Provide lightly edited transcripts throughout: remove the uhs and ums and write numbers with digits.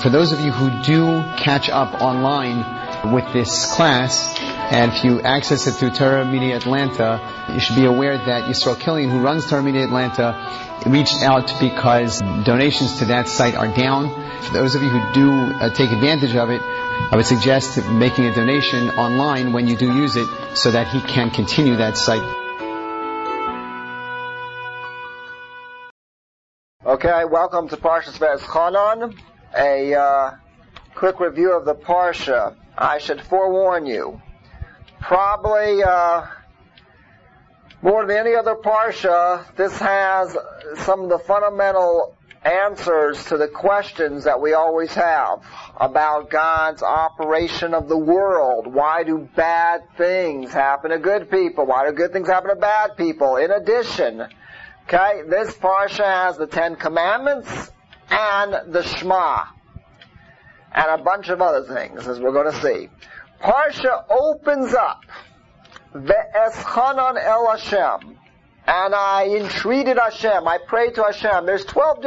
For those of you who do catch up online with this class, and if you access it through Torah Media Atlanta, you should be aware that Yisrael Killian, who runs Torah Media Atlanta, reached out because donations to that site are down. For those of you who do take advantage of it, I would suggest making a donation online when you do use it so that he can continue that site. Okay, welcome to Parshas V'eschanan. A quick review of the Parsha. I should forewarn you, probably more than any other Parsha, this has some of the fundamental answers to the questions that we always have about God's operation of the world. Why do bad things happen to good people? Why do good things happen to bad people? In addition, okay, this Parsha has the Ten Commandments and the Shema, and a bunch of other things, as we're going to see. Parsha opens up, Ve'eschanan el Hashem, and I entreated Hashem, I prayed to Hashem. There's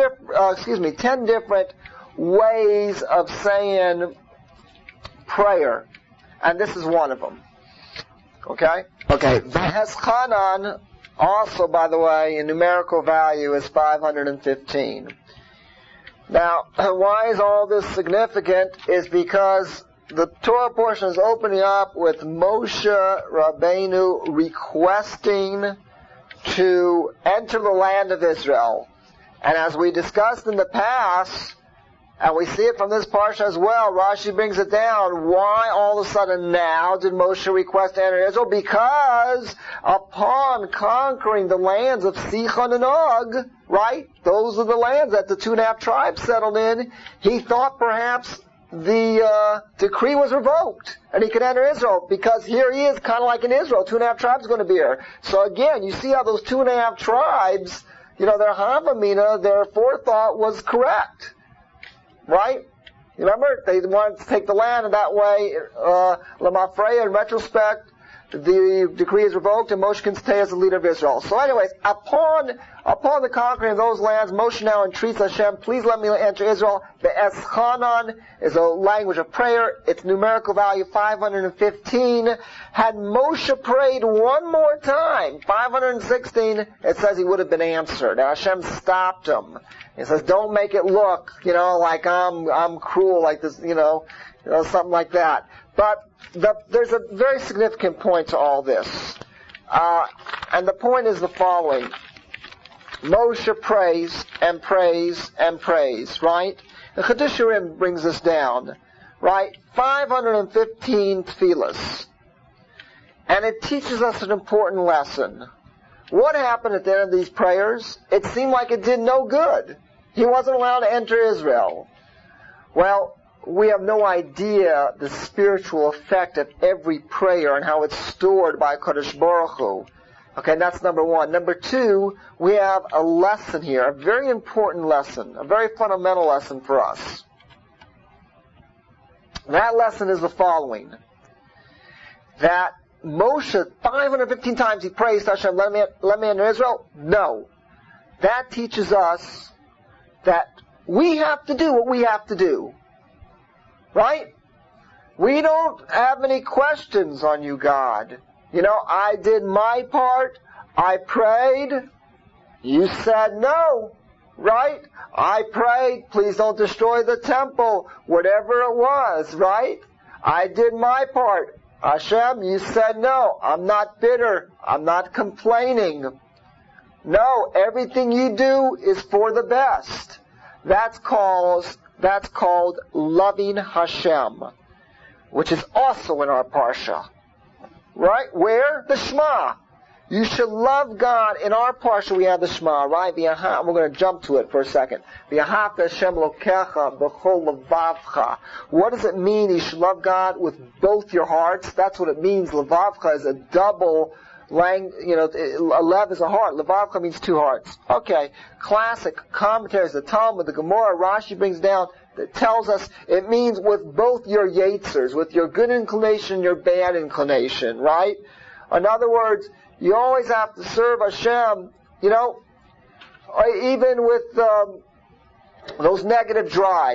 10 different ways of saying prayer, and this is one of them. Okay, Ve'eschanan, also, by the way, in numerical value, is 515. Now, why is all this significant? Is because the Torah portion is opening up with Moshe Rabbeinu requesting to enter the land of Israel. And as we discussed in the past, and we see it from this parsha as well, Rashi brings it down. Why all of a sudden now did Moshe request to enter Israel? Because upon conquering the lands of Sichon and Og, right? Those are the lands that the 2.5 tribes settled in. He thought perhaps the decree was revoked and he could enter Israel, because here he is kind of like in Israel. 2.5 tribes are going to be here. So again, you see how those 2.5 tribes, their Havamina, their forethought was correct. Right? You remember? They wanted to take the land, and that way, Lamafreya, in retrospect, the decree is revoked, and Moshe can stay as the leader of Israel. So anyways, upon the conquering of those lands, Moshe now entreats Hashem, please let me enter Israel. The Eschanan is a language of prayer. Its numerical value, 515. Had Moshe prayed one more time, 516, it says he would have been answered. Now Hashem stopped him. He says, don't make it look, like I'm cruel, like this, something like that. But there's a very significant point to all this. And the point is the following. Moshe prays and prays and prays, right? The Chiddushei HaRim brings this down, right? 515 tefillas. And it teaches us an important lesson. What happened at the end of these prayers? It seemed like it did no good. He wasn't allowed to enter Israel. Well, we have no idea the spiritual effect of every prayer and how it's stored by Kadosh Baruch Hu. Okay, that's number one. Number two, we have a lesson here, a very important lesson, a very fundamental lesson for us. That lesson is the following. That Moshe, 515 times he prays to Hashem, let me enter Israel? No. That teaches us that we have to do what we have to do. Right? We don't have any questions on you, God. I did my part. I prayed. You said no. Right? I prayed, please don't destroy the temple. Whatever it was, right? I did my part. Hashem, you said no. I'm not bitter. I'm not complaining. No, everything you do is for the best. That's called loving Hashem, which is also in our Parsha. Right? Where? The Shema. You should love God. In our Parsha we have the Shema, right? We're going to jump to it for a second. V'ahavta Hashem Elokecha b'chol levavcha. What does it mean you should love God with both your hearts? That's what it means. Levavcha is a double Lev is a heart. Levavcha means two hearts. Okay. Classic commentaries, the Talmud, the Gemara, Rashi brings down, that tells us it means with both your yetzers, with your good inclination and your bad inclination, right? In other words, you always have to serve Hashem, even with those negative drives.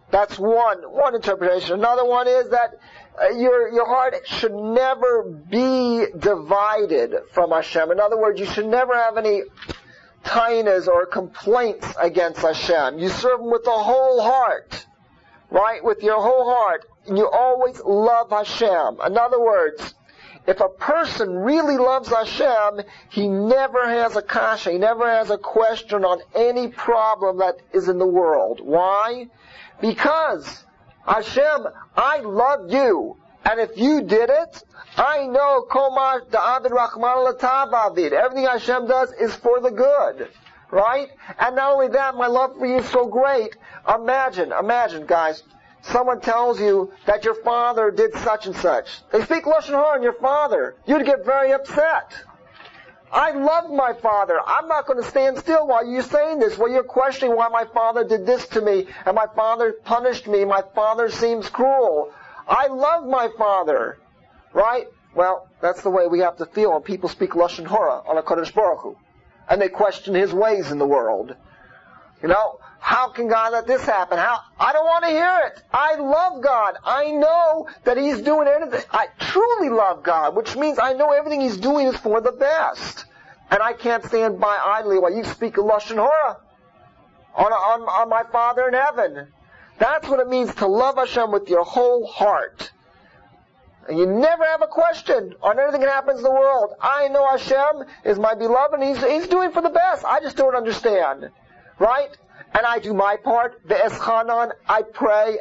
That's one interpretation. Another one is that your heart should never be divided from Hashem. In other words, you should never have any tainas or complaints against Hashem. You serve Him with the whole heart, right? With your whole heart. And you always love Hashem. In other words, if a person really loves Hashem, he never has a kasha, he never has a question on any problem that is in the world. Why? Because, Hashem, I love you. And if you did it, I know Koma Da'avid Rahman Latavavid. Everything Hashem does is for the good. Right? And not only that, my love for you is so great. Imagine, guys, someone tells you that your father did such and such. They speak Lashon Hara on your father. You'd get very upset. I love my father. I'm not going to stand still while you're saying this, while you're questioning why my father did this to me, and my father punished me, my father seems cruel. I love my father. Right? Well, that's the way we have to feel when people speak Lashon Hara on HaKadosh Baruch Hu, and they question His ways in the world. You know, how can God let this happen? I don't want to hear it. I love God. I know that He's doing everything. I truly love God, which means I know everything He's doing is for the best. And I can't stand by idly while you speak a Lashon Hara on my Father in heaven. That's what it means to love Hashem with your whole heart. And you never have a question on anything that happens in the world. I know Hashem is my beloved and He's doing for the best. I just don't understand. Right? And I do my part. The Eschanan, I pray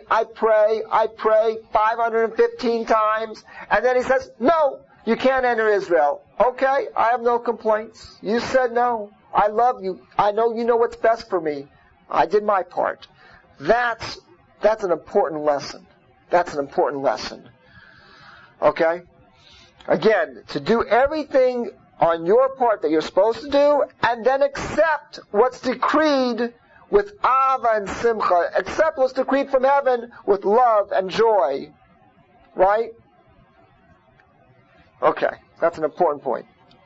515 times. And then He says, no, you can't enter Israel. Okay, I have no complaints. You said no. I love you. I know you know what's best for me. I did my part. That's an important lesson. That's an important lesson. Okay? Again, to do everything on your part that you're supposed to do, and then accept what's decreed with ava and simcha. Accept what's decreed from heaven with love and joy. Right? Okay, that's an important point.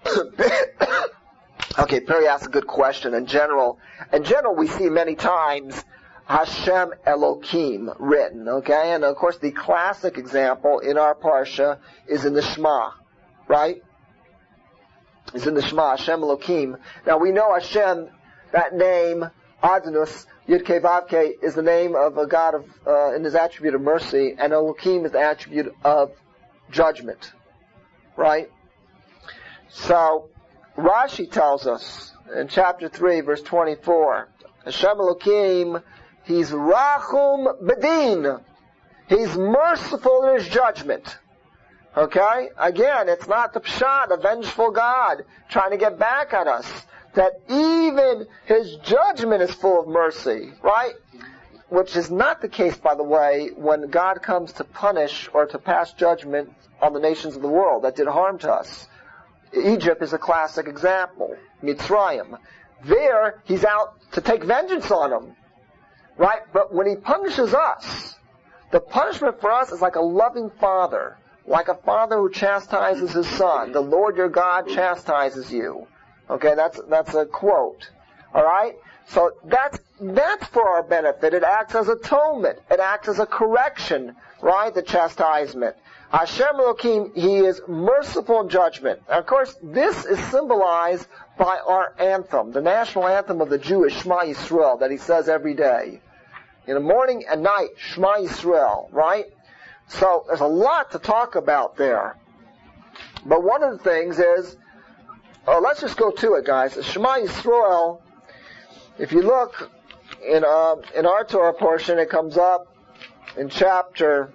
Okay, Perry asked a good question. In general, we see many times Hashem Elokim written, okay? And of course the classic example in our Parsha is in the Shema, right? Is in the Shema, Hashem Elokim. Now we know Hashem, that name, Adonus, Yud-Kei Vav-Kei, is the name of a God of, in His attribute of mercy, and Elokim is the attribute of judgment, right? So, Rashi tells us in chapter 3, verse 24, Hashem Elokim, He's Rachum Bedin. He's merciful in His judgment. Okay? Again, it's not the Pshat, a vengeful God, trying to get back at us. That even His judgment is full of mercy. Right? Which is not the case, by the way, when God comes to punish or to pass judgment on the nations of the world that did harm to us. Egypt is a classic example. Mitzrayim. There, He's out to take vengeance on them. Right? But when He punishes us, the punishment for us is like a loving father. Like a father who chastises his son. The Lord your God chastises you. Okay, that's a quote. Alright? So that's for our benefit. It acts as atonement. It acts as a correction. Right? The chastisement. Hashem Elokim, He is merciful in judgment. And of course, this is symbolized by our anthem, the national anthem of the Jewish, Shema Yisrael, that he says every day. In the morning and night, Shema Yisrael, right? So, there's a lot to talk about there. But one of the things is, let's just go to it, guys. The Shema Yisrael, if you look in our Torah portion, it comes up in chapter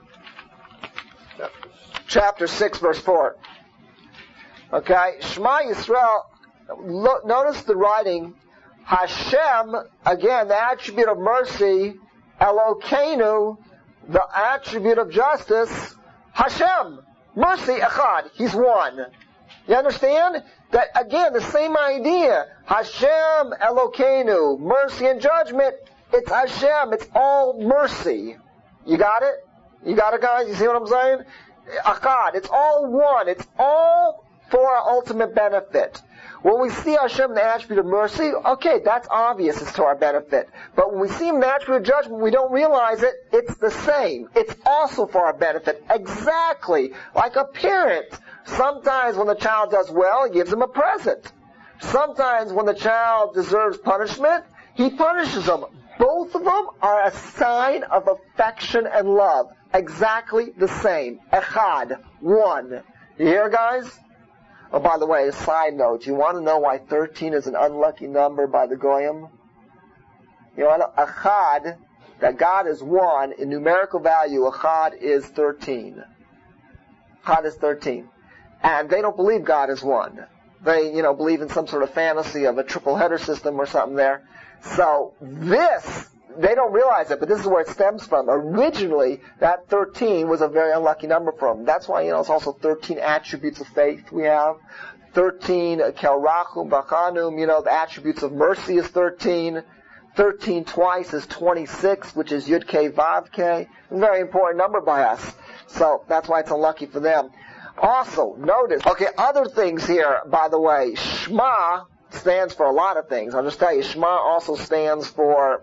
6, verse 4. Okay? Shema Yisrael, notice the writing, Hashem, again, the attribute of mercy, Elokeinu, the attribute of justice, Hashem, mercy, Echad, He's one. You understand? That, again, the same idea. Hashem, Elokeinu, mercy and judgment, it's Hashem, it's all mercy. You got it? You got it, guys? You see what I'm saying? Echad, it's all one. It's all for our ultimate benefit. When we see Hashem in the attribute of mercy, okay, that's obvious, it's to our benefit. But when we see Him in the attribute of judgment, we don't realize it, it's the same. It's also for our benefit. Exactly like a parent. Sometimes when the child does well, he gives him a present. Sometimes when the child deserves punishment, he punishes them. Both of them are a sign of affection and love. Exactly the same. Echad, one. You hear, guys? Oh, by the way, a side note, you want to know why 13 is an unlucky number by the Goyim? You know, Echad, that God is one, in numerical value, Echad is 13. Echad is 13. And they don't believe God is one. They, believe in some sort of fantasy of a triple header system or something there. So this, they don't realize it, but this is where it stems from. Originally, that 13 was a very unlucky number for them. That's why, it's also 13 attributes of faith we have. 13, Kelrachum, Bachanum, the attributes of mercy is 13. 13 twice is 26, which is Yud K Vav K. A very important number by us. So that's why it's unlucky for them. Also, notice, other things here, by the way. Shema stands for a lot of things. I'll just tell you, Shema also stands for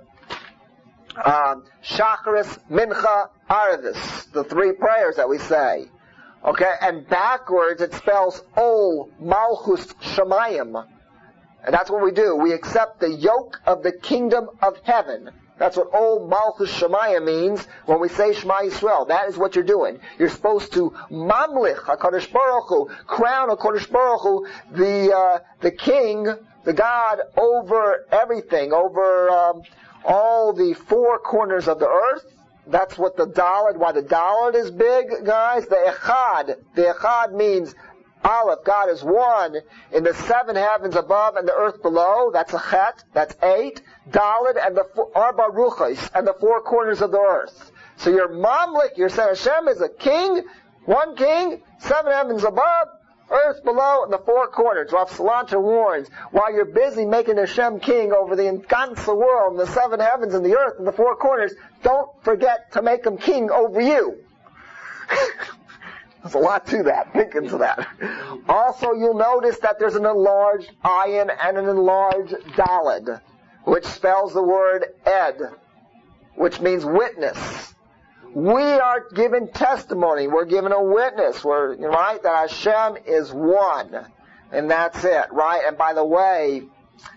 Shacharis, Mincha, Arvis, the three prayers that we say. Okay, and backwards it spells Ol Malchus Shemayim. And that's what we do. We accept the yoke of the kingdom of heaven. That's what Ol Malchus Shemayim means when we say Shema Yisrael. That is what you're doing. You're supposed to mamlich HaKadosh Baruch Hu, crown HaKadosh Baruch Hu, the king, the God over everything, over all the four corners of the earth. That's what the Dalet, why the Dalet is big, guys. The Echad means Aleph, God is one in the seven heavens above and the earth below. That's a Chet, that's 8. Dalet and the Arba Ruchos and the four corners of the earth. So your Mamlik, your saying Hashem is a king, one king, seven heavens above, earth below, and the four corners. Rav Salanter warns, while you're busy making Hashem king over the ganze world, and the seven heavens and the earth and the four corners, don't forget to make him king over you. There's a lot to that. Think into that. Also, you'll notice that there's an enlarged ayin and an enlarged daled, which spells the word ed, which means witness. We are given testimony. We're given a witness. Right? That Hashem is one. And that's it. Right? And by the way,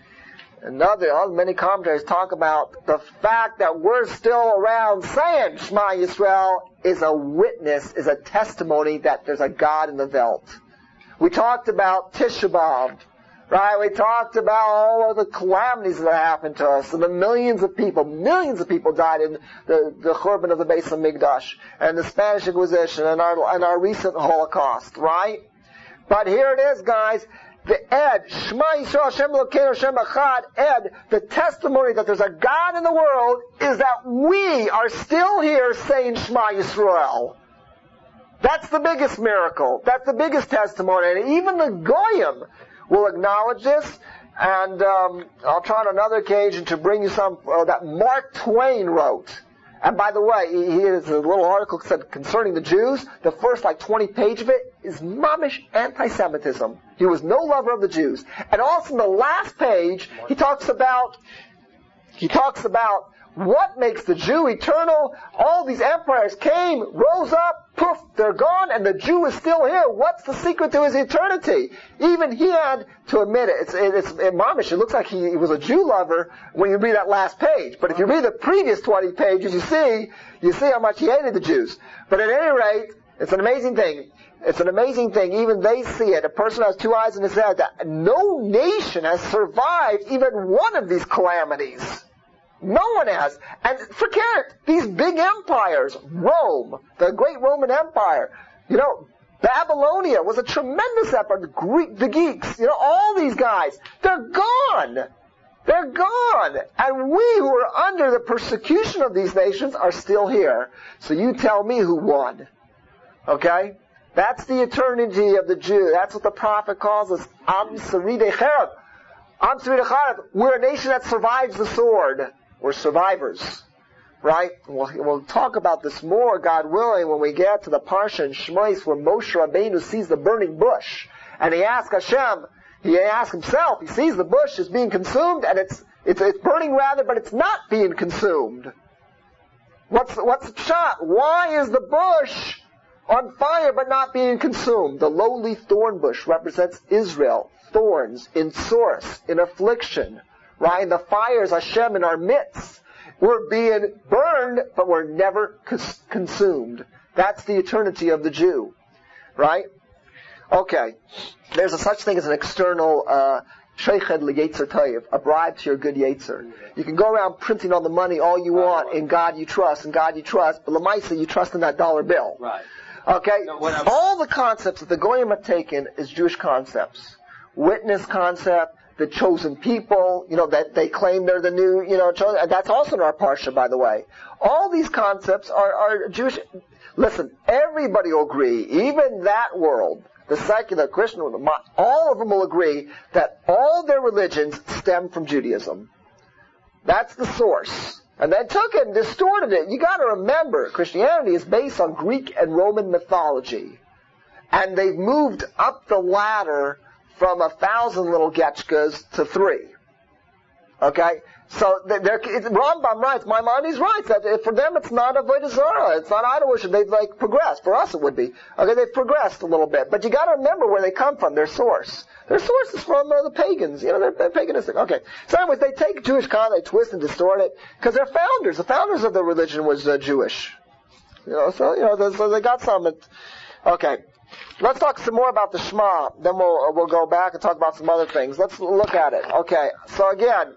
many commentaries talk about the fact that we're still around saying Shema Yisrael is a witness, is a testimony that there's a God in the Welt. We talked about Tisha B'Av, right? We talked about all of the calamities that happened to us, and the millions of people died in the Churban of the Beis HaMikdash, and the Spanish Inquisition, and our recent Holocaust, right? But here it is, guys. The Ed, Shema Yisrael, Hashem Elokeinu, Hashem Echad, Ed, the testimony that there's a God in the world is that we are still here saying Shema Yisrael. That's the biggest miracle. That's the biggest testimony. And even the Goyim will acknowledge this. And I'll try on another occasion to bring you some that Mark Twain wrote. And by the way, he has a little article said concerning the Jews. The first 20 pages of it is mamish anti-Semitism. He was no lover of the Jews. And also in the last page, he talks about what makes the Jew eternal. All these empires came, rose up, poof, they're gone, and the Jew is still here. What's the secret to his eternity? Even he had to admit it. It's mamish. It looks like he was a Jew lover when you read that last page. But if you read the previous 20 pages, you see how much he hated the Jews. But at any rate, it's an amazing thing. It's an amazing thing. Even they see it. A person has two eyes in his head. That no nation has survived even one of these calamities. No one has. And forget it. These big empires, Rome, the great Roman Empire, Babylonia was a tremendous empire. The Greeks, all these guys, they're gone. They're gone. And we who are under the persecution of these nations are still here. So you tell me who won. Okay? That's the eternity of the Jew. That's what the prophet calls us. Am Saridei Cherab. Am Saridei Cherab. We're a nation that survives the sword. We're survivors. Right? We'll talk about this more, God willing, when we get to the Parsha in Shmos where Moshe Rabbeinu sees the burning bush. And he asks Hashem, he asks himself, he sees the bush is being consumed, and it's burning rather, but it's not being consumed. What's the shot? Why is the bush on fire but not being consumed? The lowly thorn bush represents Israel, thorns, in source, in affliction, right? The fires Hashem in our midst. We're being burned, but we're never consumed. That's the eternity of the Jew, right? Okay, there's a such thing as an external sheiched l'yetzer toiv, a bribe to your good yetzer. You can go around printing all the money all you want, in God you trust, but l'maisa you trust in that dollar bill. Right. Okay, all the concepts that the Goyim have taken is Jewish concepts. Witness concept, the chosen people, that they claim they're the new, chosen. That's also in our parsha, by the way. All these concepts are Jewish. Listen, everybody will agree, even that world, the secular Christian, all of them will agree that all their religions stem from Judaism. That's the source. And they took it and distorted it. You gotta remember, Christianity is based on Greek and Roman mythology. And they've moved up the ladder from 1,000 little getchkas to 3. Okay? So, Rambam writes, Maimonides writes, that for them it's not avodah zarah, it's not idol worship, they've progressed. For us it would be. Okay, they've progressed a little bit. But you gotta remember where they come from, their source. Their source is from the pagans, they're paganistic. Okay. So anyways, they take Jewish content, they twist and distort it, because the founders of the religion was Jewish. So they got some. Okay. Let's talk some more about the Shema, then we'll go back and talk about some other things. Let's look at it. Okay. So again,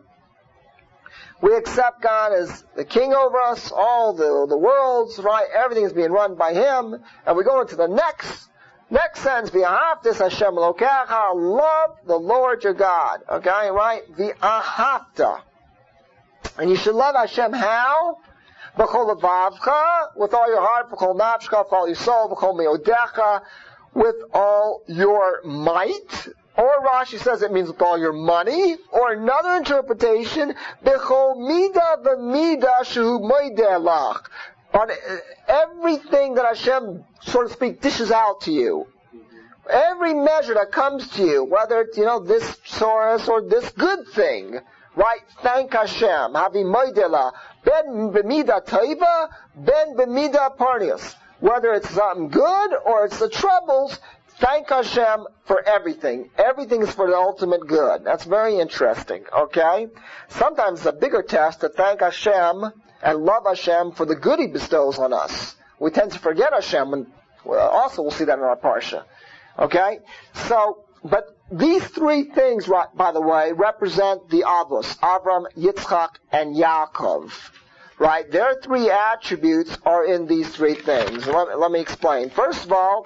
we accept God as the king over us, all the worlds, right? Everything is being run by Him. And we go into the next sentence, V'ahavtis Hashem Elokecha, love the Lord your God. Okay, right? V'ahavta. And you should love Hashem how? B'chol levavcha, with all your heart, b'chol nafshcha, with all your soul, b'chol meodecha, with all your might. Or Rashi says it means with all your money. Or another interpretation, b'chol mida v'mida shehu moideh lach. On everything that Hashem, so to speak, dishes out to you. Every measure that comes to you, whether it's, this source or this good thing, right? Thank Hashem. Havi moidela. Ben b'mida taiva, ben b'mida parnius. Whether it's something good or it's the troubles, thank Hashem for everything. Everything is for the ultimate good. That's very interesting, okay? Sometimes it's a bigger test to thank Hashem and love Hashem for the good He bestows on us. We tend to forget Hashem, and also we'll see that in our parsha. Okay? So, but these 3 things, by the way, represent the Avos, Avram, Yitzchak, and Yaakov. Right? Their 3 attributes are in these 3 things. Let me explain. First of all,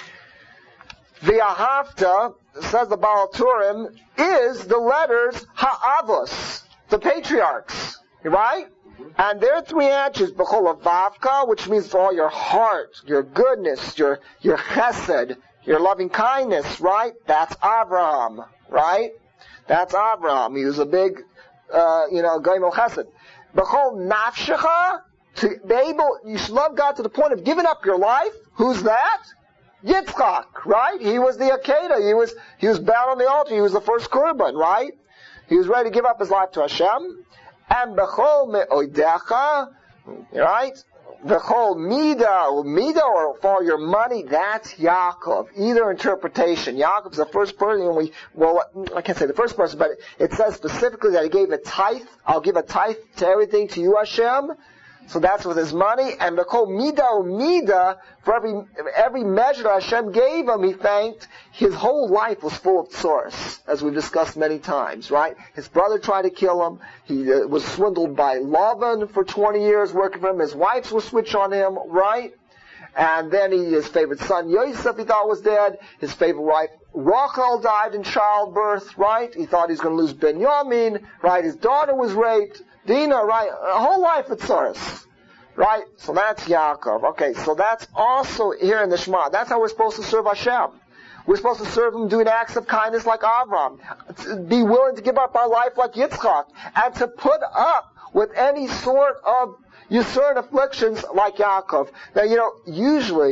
the Ahavta, says the Baal Turim, is the letters Ha'avos, the patriarchs. Right? And their 3 attributes, B'chol levavcha, which means for all your heart, your goodness, your chesed, your loving kindness, right? That's Abraham, right? That's Abraham. He was a big, Goyim chesed. B'chol nafshecha, to be able, you should love God to the point of giving up your life. Who's that? Yitzchak, right? He was the Akedah. He was bound on the altar. He was the first Korban, right? He was ready to give up his life to Hashem. And b'chol me'odecha, right? B'chol mida, or for your money, that's Yaakov. Either interpretation. Yaakov's the first person, I can't say the first person, but it says specifically that he gave a tithe. I'll give a tithe to everything to you, Hashem. So that's with his money. And b'chol mida, for every measure that Hashem gave him, he thanked. His whole life was full of source, as we've discussed many times, right? His brother tried to kill him. He was swindled by Lavan for 20 years working for him. His wives were switched on him, right? And then his favorite son, Yosef, he thought was dead. His favorite wife, Rachel, died in childbirth, right? He thought he was going to lose Benjamin, right? His daughter was raped. Dinah, right? A whole life at source. Right? So that's Yaakov. Okay, so that's also here in the Shema. That's how we're supposed to serve Hashem. We're supposed to serve Him doing acts of kindness like Avram. To be willing to give up our life like Yitzchak. And to put up with any sort of Yisur afflictions like Yaakov. Now, usually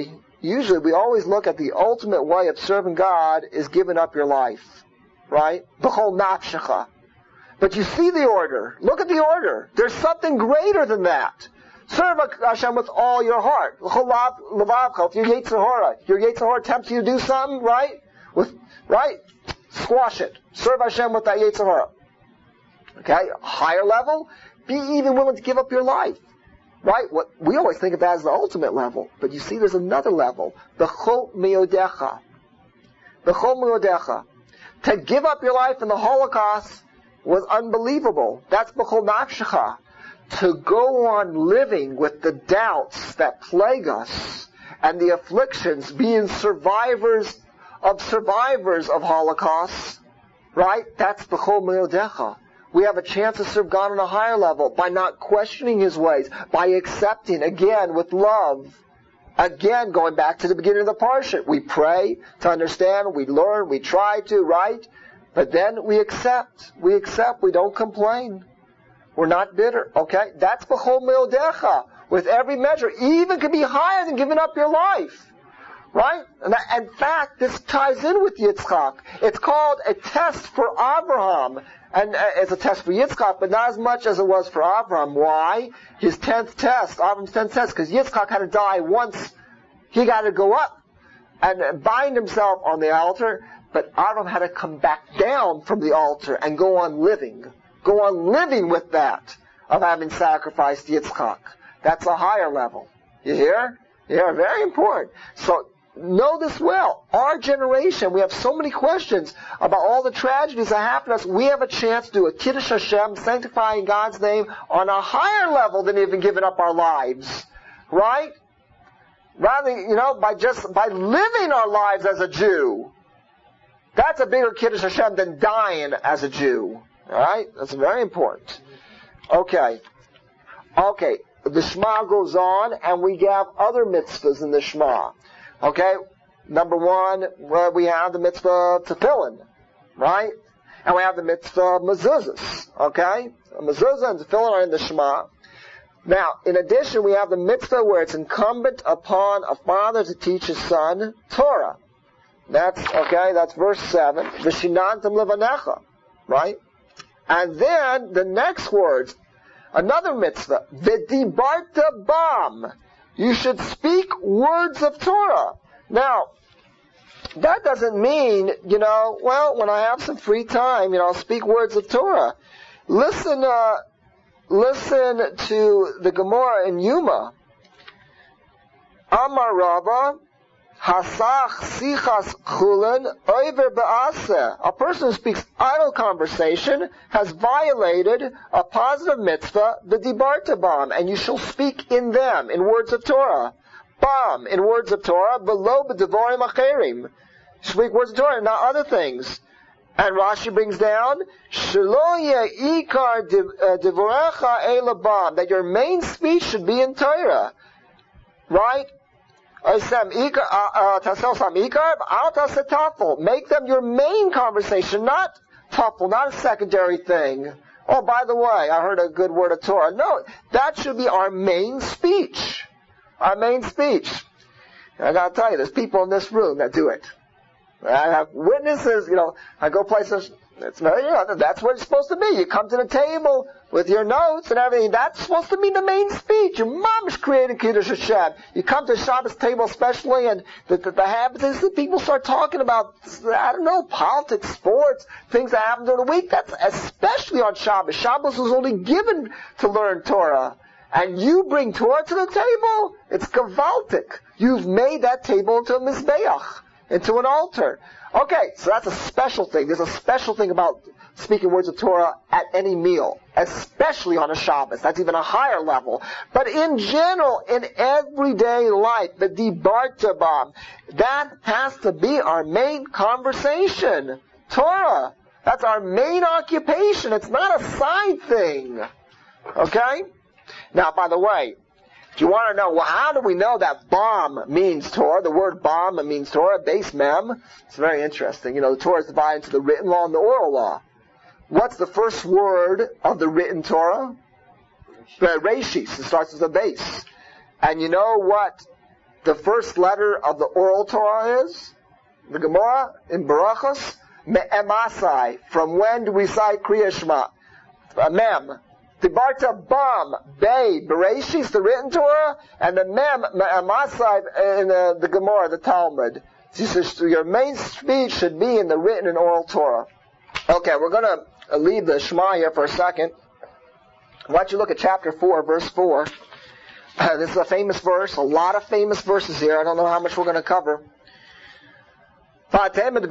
usually we always look at the ultimate way of serving God is giving up your life. Right? B'chol nafshecha. But you see the order. Look at the order. There's something greater than that. Serve Hashem with all your heart. If your Yetzer Hara tempts you to do something, right? Squash it. Serve Hashem with that Yetzer Hara. Okay? Higher level, be even willing to give up your life. Right? What we always think of that as the ultimate level. But you see there's another level. B'chol me'odecha. B'chol me'odecha. To give up your life in the Holocaust was unbelievable. That's b'chol nafshecha. To go on living with the doubts that plague us and the afflictions, being survivors of Holocaust, right? That's b'chol me'odecha. We have a chance to serve God on a higher level by not questioning His ways, by accepting, again, with love. Again, going back to the beginning of the parsha, we pray to understand, we learn, we try to, right? But then we accept, we don't complain. We're not bitter, okay? That's b'chol me'odecha. With every measure, even can be higher than giving up your life. Right? And in fact, this ties in with Yitzchak. It's called a test for Abraham. And it's a test for Yitzchak, but not as much as it was for Abraham. Why? His 10th test, Abraham's 10th test, because Yitzchak had to die once. He got to go up and bind himself on the altar, but Abraham had to come back down from the altar and go on living. Go on living with that of having sacrificed Yitzchak. That's a higher level. You hear? Yeah, very important. So, know this well. Our generation, we have so many questions about all the tragedies that happen to us. We have a chance to do a Kiddush Hashem, sanctifying God's name on a higher level than even giving up our lives. Right? Rather, by living our lives as a Jew. That's a bigger Kiddush Hashem than dying as a Jew. Alright? That's very important. Okay. The Shema goes on, and we have other mitzvahs in the Shema. Okay? Number one, we have the mitzvah of tefillin, right? And we have the mitzvah of mezuzahs, okay? Mezuzah and tefillin are in the Shema. Now, in addition, we have the mitzvah where it's incumbent upon a father to teach his son Torah. That's verse 7. V'shinantam levanecha, right? And then, the next words, another mitzvah, v'dibarta bam. You should speak words of Torah. Now, that doesn't mean, when I have some free time, I'll speak words of Torah. Listen to the Gemara in Yuma. Amar Rava, Hasach sichas chulin oiver ba'aseh. A person who speaks idle conversation has violated a positive mitzvah, the dibarta bam, and you shall speak in them, in words of Torah. Bam, in words of Torah, below b'devorim acherim. Speak words of Torah, not other things. And Rashi brings down, shelo ye'ikar devorecha ela bam, that your main speech should be in Torah. Right? Make them your main conversation, not tafel, not a secondary thing. Oh, by the way, I heard a good word of Torah. No, that should be our main speech. Our main speech. And I gotta tell you, there's people in this room that do it. I have witnesses, I go places, that's what it's supposed to be. You come to the table with your notes and everything. That's supposed to be the main speech. Your mom's created Kiddush Hashem. You come to Shabbos table especially, and the habit is that people start talking about, politics, sports, things that happen during the week. That's especially on Shabbos. Shabbos was only given to learn Torah. And you bring Torah to the table, it's gewaltic. You've made that table into a mizbeach, into an altar. Okay, so that's a special thing. There's a special thing about speaking words of Torah at any meal, especially on a Shabbos. That's even a higher level. But in general, in everyday life, the dibarta bam, that has to be our main conversation. Torah. That's our main occupation. It's not a side thing. Okay? Now, by the way, if you want to know, how do we know that bam means Torah? The word bam means Torah, base mem. It's very interesting. The Torah is divided into the written law and the oral law. What's the first word of the written Torah? Reshis. It starts with a base. And you know what the first letter of the oral Torah is? The Gemara in Barachos, Me'emasai. From when do we say Kriya Shema? Mem. Tibarta Bam, Bei, Bereshis, the written Torah, and the Mem, Me'emasai in the Gemara, the Talmud. Your main speech should be in the written and oral Torah. Okay, we're going to leave the Shema here for a second. Why don't you look at chapter 4, verse 4. This is a famous verse, a lot of famous verses here. I don't know how much we're going to cover. Those of you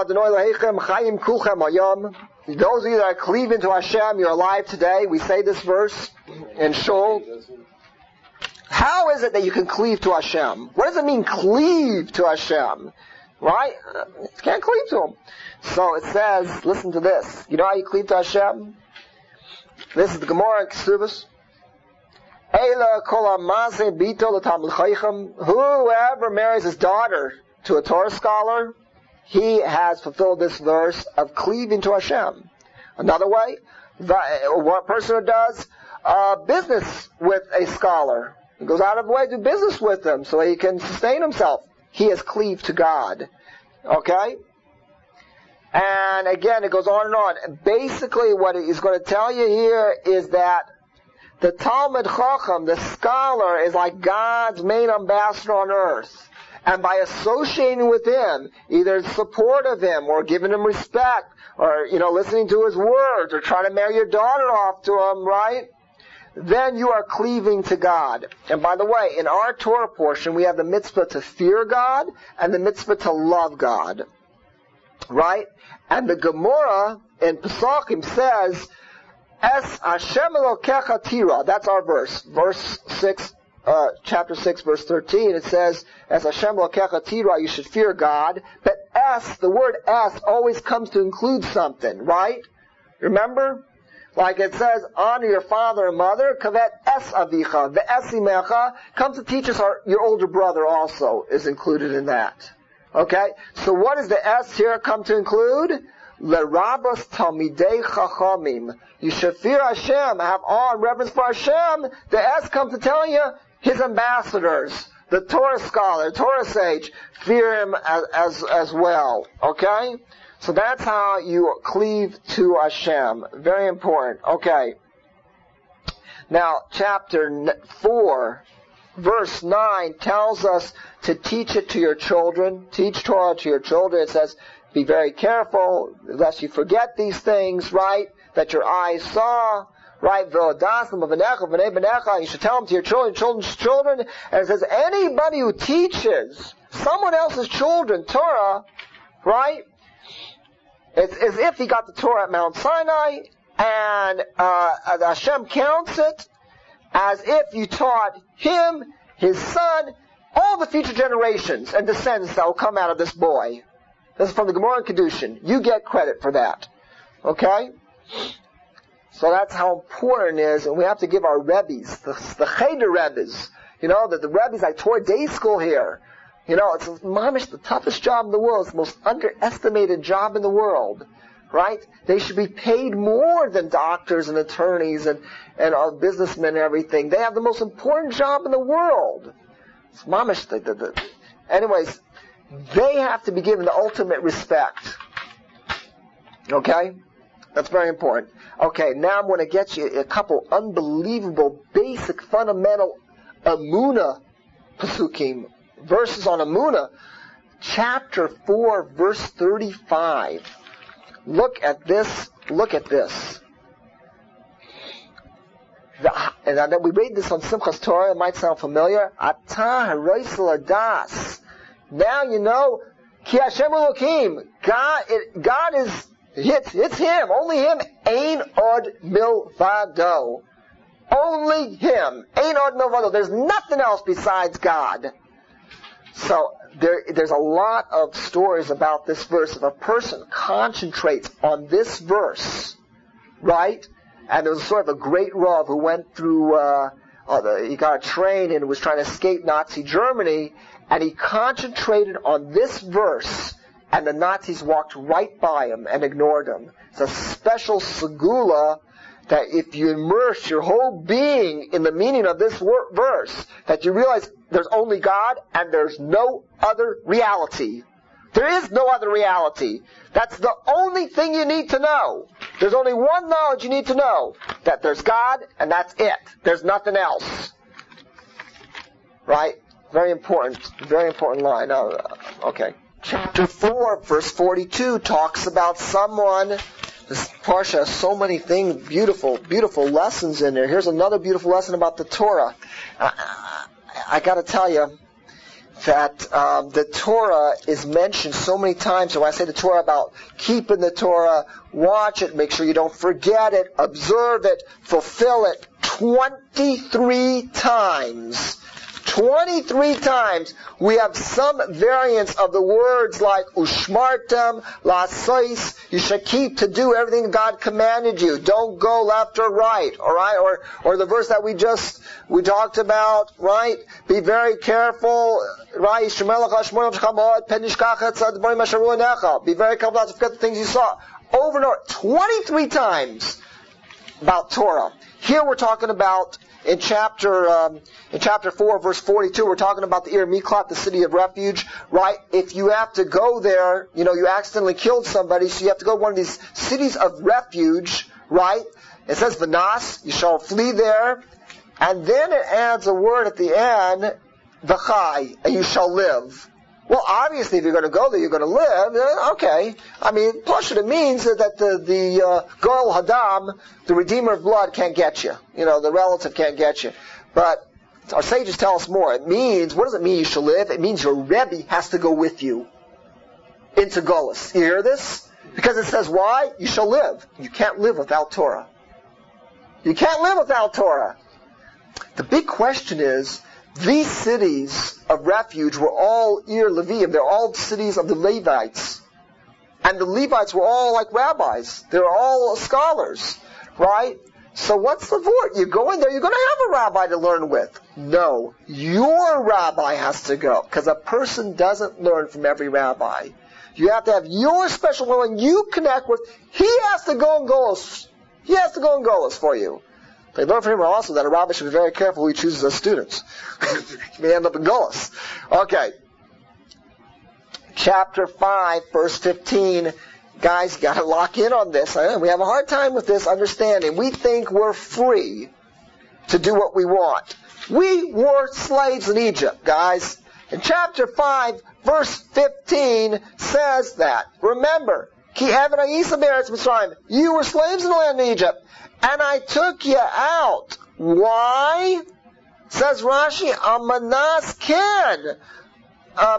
that are cleaving to Hashem, you're alive today. We say this verse in Shul. How is it that you can cleave to Hashem? What does it mean, cleave to Hashem? Right? You can't cleave to Him. So it says, listen to this. You know how you cleave to Hashem? This is the Gemara in Kesubos. Whoever marries his daughter to a Torah scholar, he has fulfilled this verse of cleaving to Hashem. Another way, one person who does business with a scholar, he goes out of the way to do business with him so he can sustain himself. He has cleaved to God. Okay? And again, it goes on and on. Basically, what he's going to tell you here is that the Talmud Chacham, the scholar, is like God's main ambassador on earth. And by associating with him, either in support of him, or giving him respect, or, listening to his words, or trying to marry your daughter off to him, right? Then you are cleaving to God. And by the way, in our Torah portion, we have the mitzvah to fear God, and the mitzvah to love God. Right? And the Gemara in Pesachim says, Es Hashem Elokecha Tira. That's our verse. Verse 6, chapter 6, verse 13. It says, Es Hashem Elokecha Tira, you should fear God. But Es, the word Es, always comes to include something, right? Remember? Like it says, honor your father and mother. Kavet Es Avicha. The Esimecha comes to teach us your older brother also is included in that. Okay? So what does the S here come to include? Lerabos Talmidei Chachamim. You should fear Hashem, have awe and reverence for Hashem. The S comes to tell you His ambassadors, the Torah scholar, Torah sage, fear Him as well. Okay? So that's how you cleave to Hashem. Very important. Okay. Now, chapter 4, verse 9 tells us to teach it to your children. Teach Torah to your children. It says, be very careful, lest you forget these things, right? That your eyes saw, right? You should tell them to your children's children. And it says, anybody who teaches someone else's children Torah, right? It's as if he got the Torah at Mount Sinai, and Hashem counts it as if you taught him, his son, all the future generations and descendants that will come out of this boy. This is from the Gemara in Kedushin. You get credit for that. Okay? So that's how important it is, and we have to give our Rebbes, the Cheder Rebbes, that the Rebbes like Torah day school here. It's mamish the toughest job in the world. It's the most underestimated job in the world. Right? They should be paid more than doctors and attorneys and businessmen and everything. They have the most important job in the world. It's mamish. Anyways, they have to be given the ultimate respect. Okay? That's very important. Okay, now I'm going to get you a couple unbelievable, basic, fundamental Amunah Pesukim. Verses on Amunah. Chapter 4, verse 35. Look at this. Look at this. And then we read this on Simchas Torah. It might sound familiar. Atah haroisel adas. Now you know. Ki Hashem Elokim. God is. It's Him. Only Him. Ein od milvado. Only Him. Ein od milvado. There's nothing else besides God. So there's a lot of stories about this verse. If a person concentrates on this verse, right? And there was sort of a great Rav who went through, he got a train and was trying to escape Nazi Germany, and he concentrated on this verse, and the Nazis walked right by him and ignored him. It's a special segula that if you immerse your whole being in the meaning of this verse, that you realize there's only God and there's no other reality. There is no other reality. That's the only thing you need to know. There's only one knowledge you need to know. That there's God and that's it. There's nothing else. Right? Very important line. Okay. Chapter 4, verse 42 talks about someone. This Parsha has so many things, beautiful, beautiful lessons in there. Here's another beautiful lesson about the Torah. I got to tell you that the Torah is mentioned so many times. So when I say the Torah about keeping the Torah, watch it, make sure you don't forget it, observe it, fulfill it, 23 times. 23 times we have some variants of the words like ushmartem, lasois, you should keep to do everything God commanded you. Don't go left or right, alright? Or the verse that we talked about, right? Be very careful, right? Be very careful not to forget the things you saw. Over and over, 23 times about Torah. Here we're talking about in chapter 4, verse 42, we're talking about the Ir Miklat, the city of refuge, right? If you have to go there, you accidentally killed somebody, so you have to go to one of these cities of refuge, right? It says Vanas, you shall flee there, and then it adds a word at the end, V'chai, and you shall live. Well, obviously, if you're going to go there, you're going to live. Okay. I mean, plus it means that the Goel Hadam, the Redeemer of blood, can't get you. The relative can't get you. But our sages tell us more. It means, what does it mean you shall live? It means your Rebbe has to go with you into Golis. You hear this? Because it says why? You shall live. You can't live without Torah. You can't live without Torah. The big question is, these cities of refuge were all Ir Leviim. They're all cities of the Levites. And the Levites were all like rabbis. They were all scholars. Right? So what's the vort? You go in there, you're going to have a rabbi to learn with. No. Your rabbi has to go. Because a person doesn't learn from every rabbi. You have to have your special one you connect with. He has to go and Golos. He has to go and Golos for you. They learn from him also that a rabbi should be very careful who he chooses as students. He may end up in Golos. Okay. Chapter 5, verse 15. Guys, you gotta lock in on this. We have a hard time with this understanding. We think we're free to do what we want. We were slaves in Egypt, guys. In chapter 5, verse 15 says that. Remember, Ki Eved Hayisa Be'eretz Mitzrayim. You were slaves in the land of Egypt. And I took you out. Why? Says Rashi, Amanas Ken. I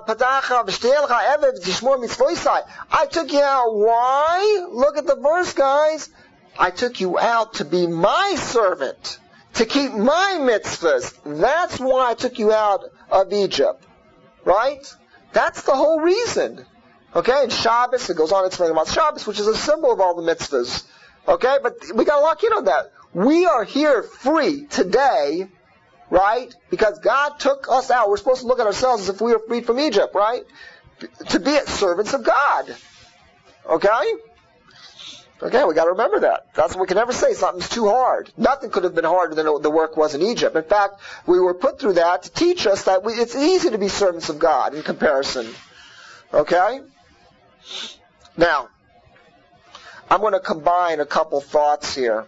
took you out. Why? Look at the verse, guys. I took you out to be my servant, to keep my mitzvahs. That's why I took you out of Egypt. Right? That's the whole reason. Okay? And Shabbos, it goes on to explain about Shabbos, which is a symbol of all the mitzvahs. Okay? But we got to lock in on that. We are here free today, right? Because God took us out. We're supposed to look at ourselves as if we were freed from Egypt, right? To be servants of God. Okay? Okay, we got to remember that. That's what we can never say. Something's too hard. Nothing could have been harder than the work was in Egypt. In fact, we were put through that to teach us that it's easy to be servants of God in comparison. Okay? Now, I'm going to combine a couple thoughts here.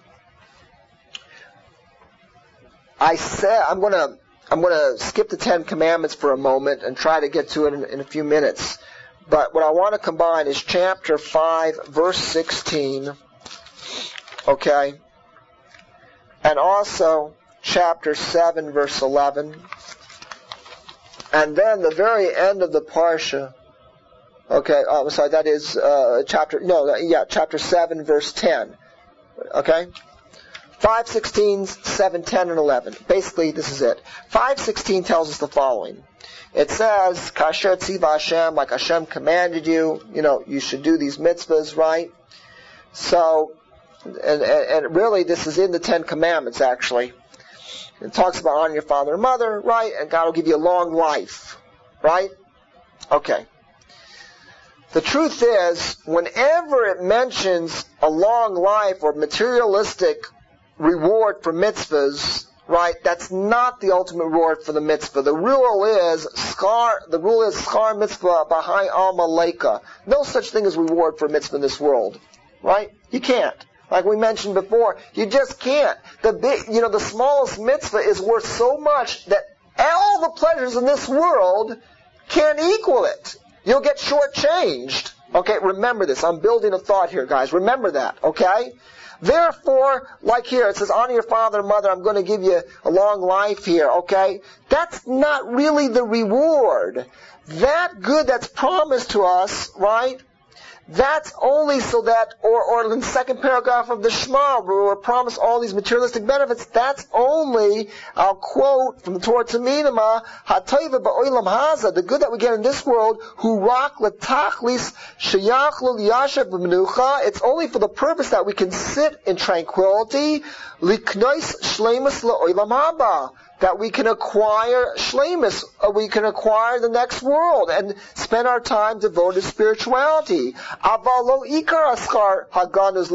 I said I'm going to skip the 10 Commandments for a moment and try to get to it in a few minutes. But what I want to combine is chapter 5, verse 16, okay, and also chapter 7, verse 11, and then the very end of the Parsha, okay, that is chapter 7, verse 10, okay? 5:16, 7, 10, and 11. Basically, this is it. 5:16 tells us the following. It says, Kasher tziva Hashem, like Hashem commanded you, you should do these mitzvahs, right? So, and really this is in the 10 Commandments, actually. It talks about honoring your father and mother, right? And God will give you a long life, right? Okay. The truth is, whenever it mentions a long life or materialistic reward for mitzvahs, right? That's not the ultimate reward for the mitzvah. The rule is schar mitzvah b'hai al maleka. No such thing as reward for mitzvah in this world, right? You can't. Like we mentioned before, you just can't. The smallest mitzvah is worth so much that all the pleasures in this world can't equal it. You'll get shortchanged. Okay, remember this. I'm building a thought here, guys. Remember that, okay? Therefore, like here, it says, honor your father and mother, I'm going to give you a long life here, okay? That's not really the reward. That good that's promised to us, right? That's only so that, or in the second paragraph of the Shema, where we're promised all these materialistic benefits, that's only, I'll quote from the Torah Minima, HaToiva ba'olam haza, the good that we get in this world, hu rak l'tachlis sheyach lo liyashav b'menucha, it's only for the purpose that we can sit in tranquility, liknois shleimus la'olam haba, that we can acquire shleimus, we can acquire the next world, and spend our time devoted to spirituality. Aval lo ikar askar ganuz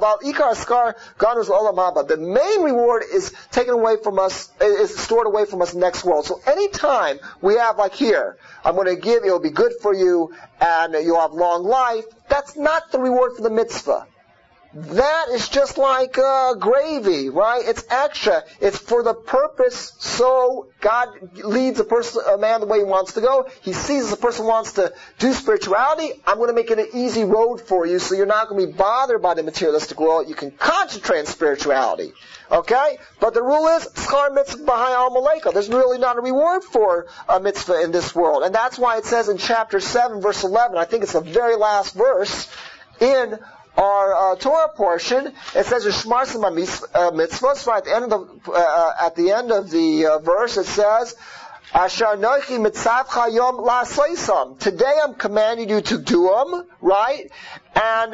l'olam haba. The main reward is taken away from us, is stored away from us in the next world. So any time we have, like here, I'm going to give, it'll be good for you, and you'll have long life, that's not the reward for the mitzvah. That is just like gravy, right? It's extra. It's for the purpose so God leads a man the way He wants to go. He sees a person wants to do spirituality. I'm going to make it an easy road for you so you're not going to be bothered by the materialistic world. You can concentrate on spirituality. Okay? But the rule is, schar mitzvah b'hai al maleka. There's really not a reward for a mitzvah in this world. And that's why it says in chapter 7, verse 11, I think it's the very last verse in our Torah portion, it says "Shmarsim mitzvos." Right at the end of the verse, it says, "Asher nochi mitzavcha yom la'aseisam." Today I'm commanding you to do them, right? And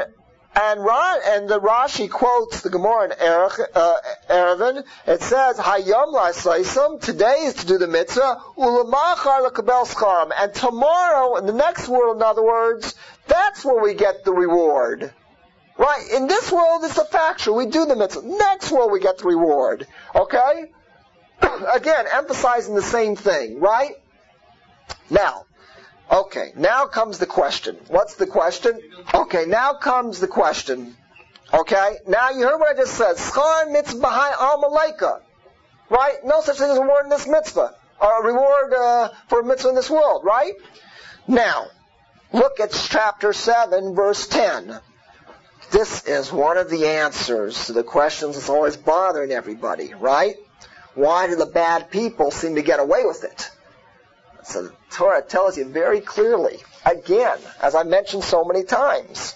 the Rashi quotes the Gemara in Eruvin. It says, "Hayom la'aseisam." Today is to do the mitzvah. Ulamachar lekabel scharam. And tomorrow, in the next world, in other words, that's where we get the reward. Right? In this world, it's a factual. We do the mitzvah. Next world, we get the reward. Okay? Again, emphasizing the same thing. Right? Now comes the question. What's the question? Okay, now comes the question. Okay? Now, you heard what I just said. Schar mitzvah b'hai al maleka. Right? No such thing as a reward in this mitzvah. Or a reward for a mitzvah in this world. Right? Now, look at chapter 7, verse 10. This is one of the answers to the questions that's always bothering everybody, right? Why do the bad people seem to get away with it? So the Torah tells you very clearly, again, as I mentioned so many times,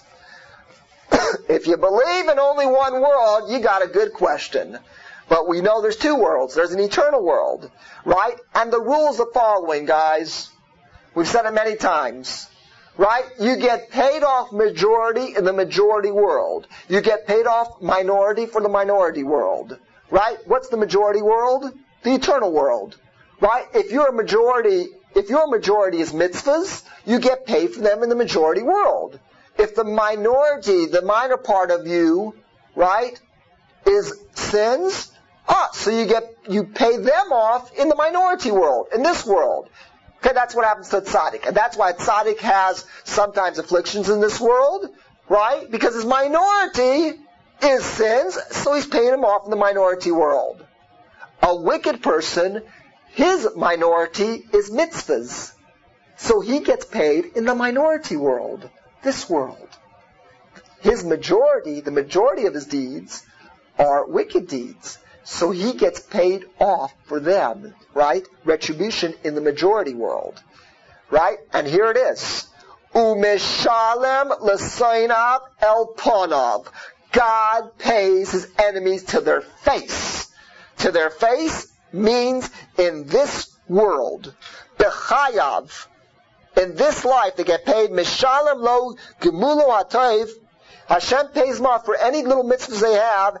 if you believe in only one world, you got a good question. But we know there's two worlds. There's an eternal world, right? And the rule is the following, guys. We've said it many times. Right? You get paid off majority in the majority world. You get paid off minority for the minority world. Right? What's the majority world? The eternal world. Right? If your majority is mitzvahs, you get paid for them in the majority world. If the minority, the minor part of you, right, is sins, so you pay them off in the minority world, in this world. Okay, that's what happens to a tzaddik. And that's why a tzaddik has sometimes afflictions in this world, right? Because his minority is sins, so he's paying him off in the minority world. A wicked person, his minority is mitzvahs. So he gets paid in the minority world, this world. His majority, the majority of his deeds, are wicked deeds. So he gets paid off for them, right? Retribution in the majority world, right? And here it is. Umishalem l'sainav el ponav. God pays His enemies to their face. To their face means in this world. Bechayav. In this life they get paid. Mishalem lo gemulo hatoiv. Hashem pays more for any little mitzvahs they have,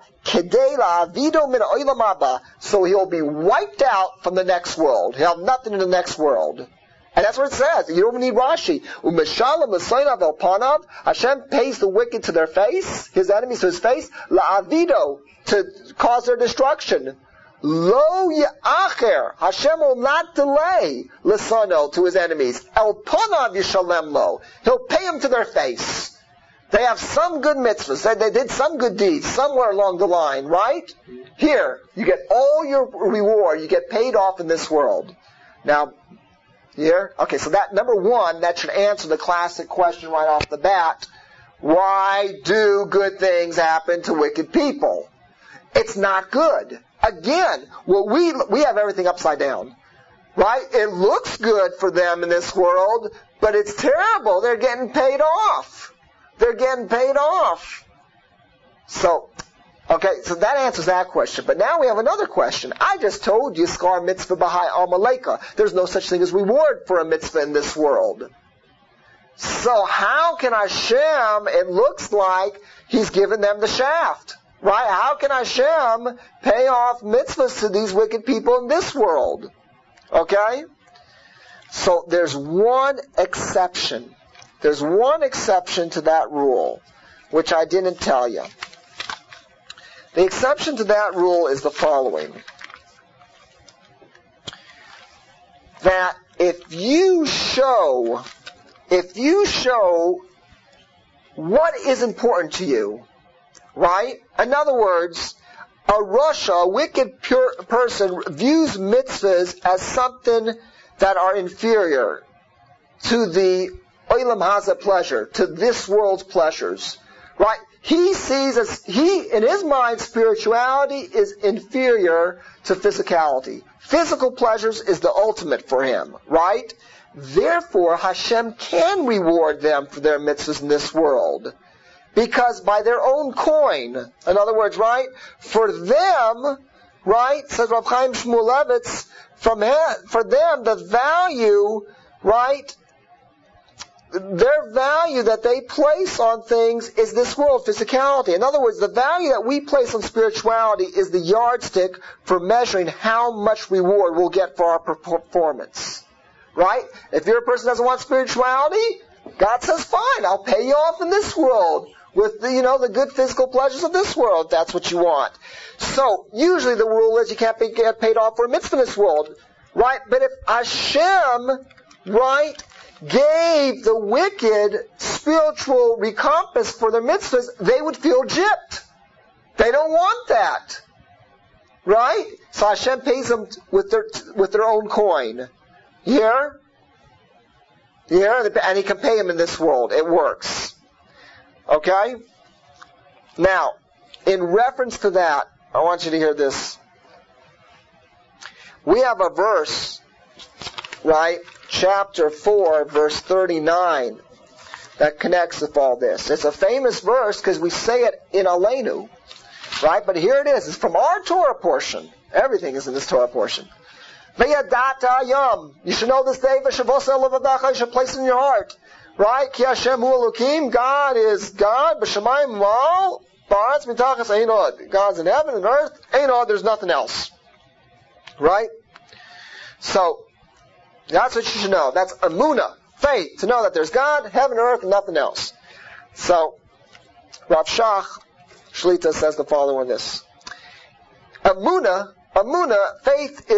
so he'll be wiped out from the next world. He'll have nothing in the next world. And that's what it says. You don't even need Rashi. U'mishalam l'soinav el panav. Hashem pays the wicked to their face, his enemies to his face. La'avido, to cause their destruction. Lo ya'acher. Hashem will not delay l'sono, to his enemies. El panav yishalem lo. He'll pay them to their face. They have some good mitzvahs. They did some good deeds somewhere along the line, right? Here, you get all your reward. You get paid off in this world. Now, here? Okay, so that, number one, that should answer the classic question right off the bat. Why do good things happen to wicked people? It's not good. Again, well, we have everything upside down. Right? It looks good for them in this world, but it's terrible. They're getting paid off. They're getting paid off. So that answers that question. But now we have another question. I just told you, Skar Mitzvah B'hai Amaleka. There's no such thing as reward for a mitzvah in this world. So how can Hashem, it looks like He's given them the shaft. Right? How can Hashem pay off mitzvahs to these wicked people in this world? Okay? So there's one exception. There's one exception to that rule, which I didn't tell you. The exception to that rule is the following. That if you show what is important to you, right? In other words, a rasha, a wicked person, views mitzvahs as something that are inferior to the Olam Haza pleasure, to this world's pleasures, right? He sees in his mind, spirituality is inferior to physicality. Physical pleasures is the ultimate for him, right? Therefore, Hashem can reward them for their mitzvahs in this world. Because by their own coin, in other words, right? For them, right, says Rav Chaim Shmulevitz, for them, the value, right, their value that they place on things is this world, physicality. In other words, the value that we place on spirituality is the yardstick for measuring how much reward we'll get for our performance. Right? If you're a person who doesn't want spirituality, God says, fine, I'll pay you off in this world with the good physical pleasures of this world, if that's what you want. So, usually the rule is you can't get paid off for a mitzvah in this world. Right? But if Hashem, right, gave the wicked spiritual recompense for their mitzvahs, they would feel gypped. They don't want that. Right? So Hashem pays them with their own coin. Here? And He can pay them in this world. It works. Okay? Now, in reference to that, I want you to hear this. We have a verse, right? Chapter 4, verse 39, that connects with all this. It's a famous verse because we say it in Aleinu, right? But here it is. It's from our Torah portion. Everything is in this Torah portion. V'yadata yom. You should know this day. V'shavosel levavecha. You should place it in your heart, right? Ki Hashem hu Elokim. God is God. B'shamayim mal. Ba'aretz mitachas ein od. God's in heaven and earth. Ein od. There's nothing else, right? So that's what you should know. That's emunah, faith, to know that there's God, heaven, earth, and nothing else. So, Rav Shach Shlita says the following on this. Emunah, faith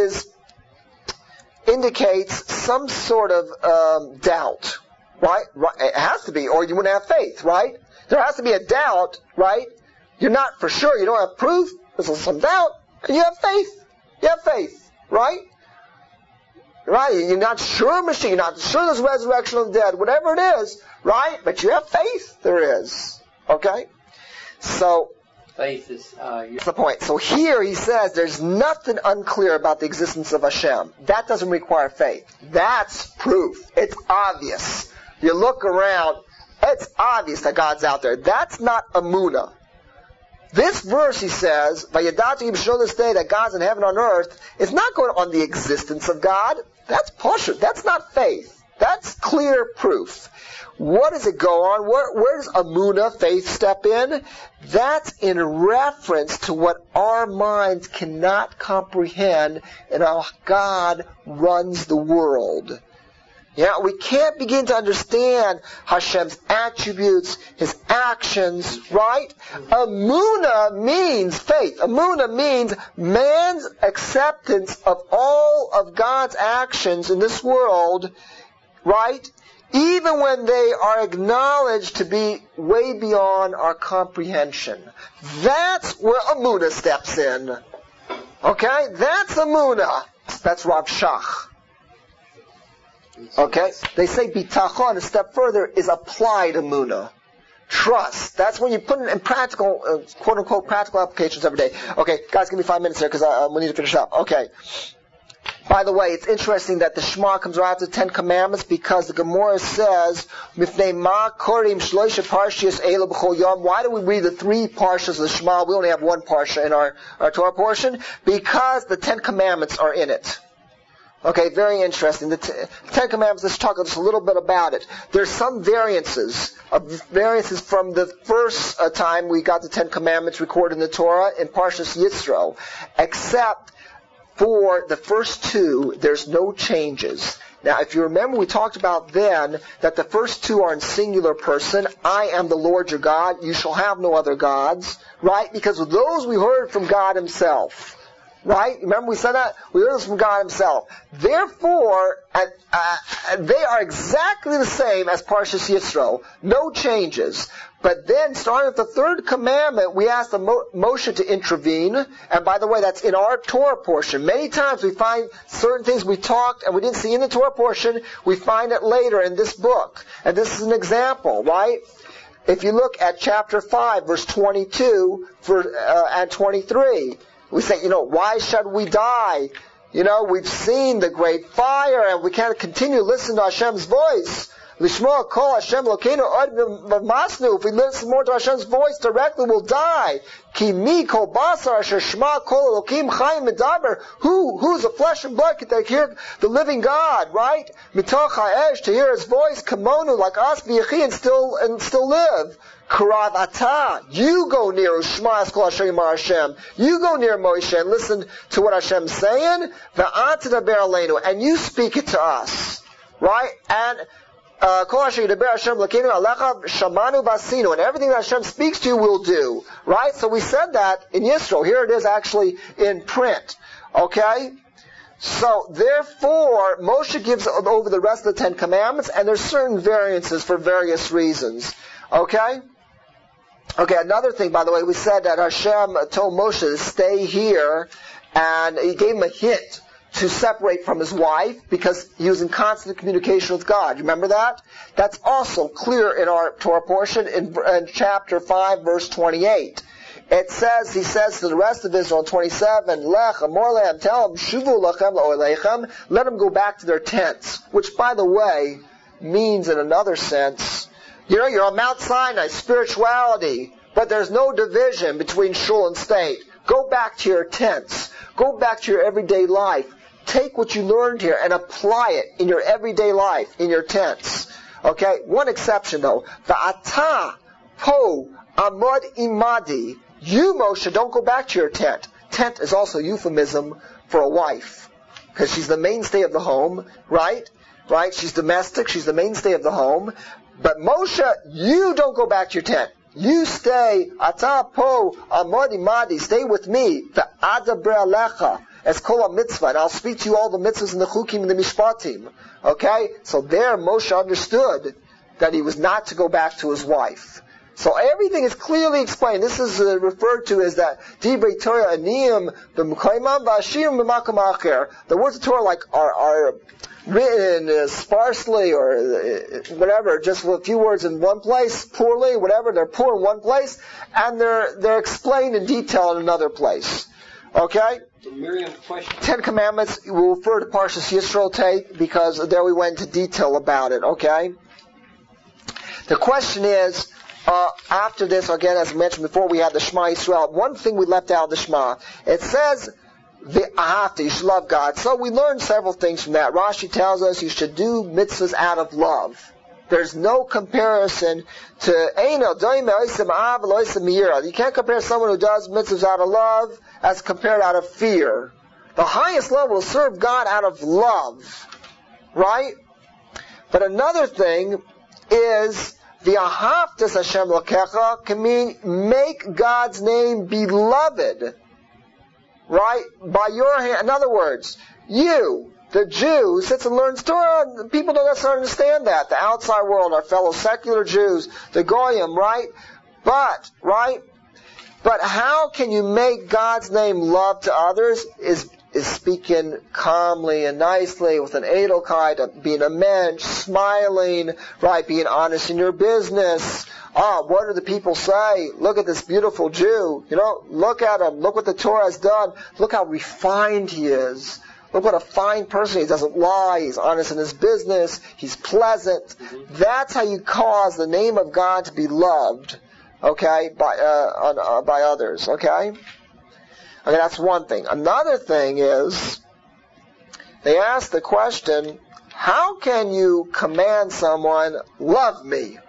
indicates some sort of doubt, right? It has to be, or you wouldn't have faith, right? There has to be a doubt, right? You're not for sure, you don't have proof, there's some doubt, and you have faith. You have faith, right? Right? You're not sure Mashiach, you're not sure there's resurrection of the dead, whatever it is, right? But you have faith, there is. Okay? So, faith is, that's the point. So here he says there's nothing unclear about the existence of Hashem. That doesn't require faith. That's proof. It's obvious. You look around, it's obvious that God's out there. That's not emunah. This verse, he says, Vayadati, you show this day that God's in heaven on earth, is not going on the existence of God. That's pashut. That's not faith. That's clear proof. What does it go on? Where does emunah, faith, step in? That's in reference to what our minds cannot comprehend and how God runs the world. Yeah, we can't begin to understand Hashem's attributes, His actions, right? Emunah means faith. Emunah means man's acceptance of all of God's actions in this world, right? Even when they are acknowledged to be way beyond our comprehension. That's where Emunah steps in. Okay? That's Emunah. That's Rav Shach. Okay? They say bitachon, a step further, is applied emunah. Trust. That's when you put it in practical, quote-unquote, practical applications every day. Okay, guys, give me 5 minutes here because we need to finish up. Okay. By the way, it's interesting that the Shema comes right after the Ten Commandments because the Gemara says, Mifnei ma korim shloisha parshiyos ela b'chol yom. Why do we read the 3 parshas of the Shema? We only have 1 parsha in our Torah portion. Because the 10 Commandments are in it. Okay, very interesting. The Ten Commandments, let's talk just a little bit about it. There's some variances from the first time we got the 10 Commandments recorded in the Torah in Parshas Yisro, except for the first 2, there's no changes. Now, if you remember, we talked about then that the first 2 are in singular person. I am the Lord your God. You shall have no other gods. Right? Because with those we heard from God Himself. Right? Remember we said that? We heard this from God Himself. Therefore, they are exactly the same as Parshas Yisro. No changes. But then, starting with the 3rd commandment, we asked Moshe to intervene. And by the way, that's in our Torah portion. Many times we find certain things we talked and we didn't see in the Torah portion. We find it later in this book. And this is an example, right? If you look at chapter 5, verse 22 and 23, we say, why should we die? We've seen the great fire and we can't continue to listen to Hashem's voice. Lishma kol Hashem Elokeinu od b'masnu. If we listen more to Hashem's voice directly, we'll die. Ki mi kol basar asher shma kol Elokim chayim medaber. Who's the flesh and blood can hear the living God, right? Mitoch ha'esh, to hear His voice, kamonu, like us, v'yechi, and still live. Karav ata, you go near Ushma Eskol Asher Yimar Hashem. You go near Moshe and listen to what Hashem's saying. V'at tadaber aleinu, and you speak it to us, right? And Kol Asher Yidaber Hashem L'keinu Alecha Shamanu Vasinu, and everything that Hashem speaks to you, we'll do, right? So we said that in Yisro. Here it is actually in print, okay? So, therefore, Moshe gives over the rest of the 10 Commandments, and there's certain variances for various reasons, okay? Okay, another thing, by the way, we said that Hashem told Moshe to stay here, and He gave him a hint to separate from his wife because he was in constant communication with God. You remember that? That's also clear in our Torah portion in chapter 5, verse 28. He says to the rest of Israel in 27, Lech, amor lehem, tell them, shuvu lachem la'olechem, let them go back to their tents, which, by the way, means in another sense, you're on Mount Sinai, spirituality, but there's no division between shul and state. Go back to your tents. Go back to your everyday life. Take what you learned here and apply it in your everyday life, in your tents. Okay? One exception though. Va'ata po amod imadi. You, Moshe, don't go back to your tent. Tent is also a euphemism for a wife. Because she's the mainstay of the home, right? Right? She's domestic. She's the mainstay of the home. But Moshe, you don't go back to your tent. You stay, ata po amod imadi, stay with me, va'adaber alecha, as kol mitzvah, and I'll speak to you all the mitzvahs and the chukim and the mishpatim. Okay? So there Moshe understood that he was not to go back to his wife. So everything is clearly explained. This is referred to as that divrei Torah aniyim b'mkoimam v'ashirim b'makom acher. The words of Torah are written sparsely or whatever, just with a few words in one place, poorly, whatever. They're poor in one place, and they're explained in detail in another place. Okay? Miriam, question. 10 Commandments, we'll refer to Parshas Yisro tape because there we went into detail about it. Okay? The question is, after this, again, as I mentioned before, we had the Shema Yisrael. One thing we left out of the Shema. It says, V'ahavta, you should love God. So we learned several things from that. Rashi tells us you should do mitzvahs out of love. There's no comparison to you can't compare someone who does mitzvahs out of love as compared out of fear. The highest level is serve God out of love. Right? But another thing is, V'ahavtas Hashem Elokecha can mean make God's name beloved. Right? By your hand. In other words, you, the Jew who sits and learns Torah, people don't necessarily understand that. The outside world, our fellow secular Jews, the Goyim, right? But how can you make God's name loved to others? Is speaking calmly and nicely with an edelkeit, being a mensch, smiling, right? Being honest in your business. What do the people say? Look at this beautiful Jew. Look at him. Look what the Torah has done. Look how refined he is. Look what a fine person he is. He doesn't lie. He's honest in his business. He's pleasant. That's how you cause the name of God to be loved, okay, by others, okay? Okay, that's one thing. Another thing is, they ask the question, how can you command someone, love me?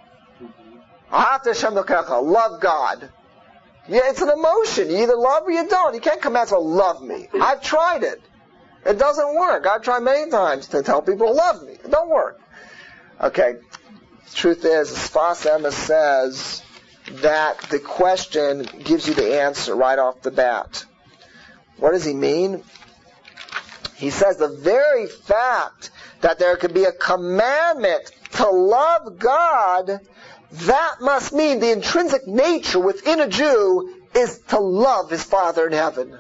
Love God. Yeah, it's an emotion. You either love or you don't. You can't command someone, love me. I've tried it. It doesn't work. I've tried many times to tell people to love me. It don't work. Okay. The truth is, Sfas Emes says that the question gives you the answer right off the bat. What does he mean? He says the very fact that there could be a commandment to love God, that must mean the intrinsic nature within a Jew is to love his Father in heaven.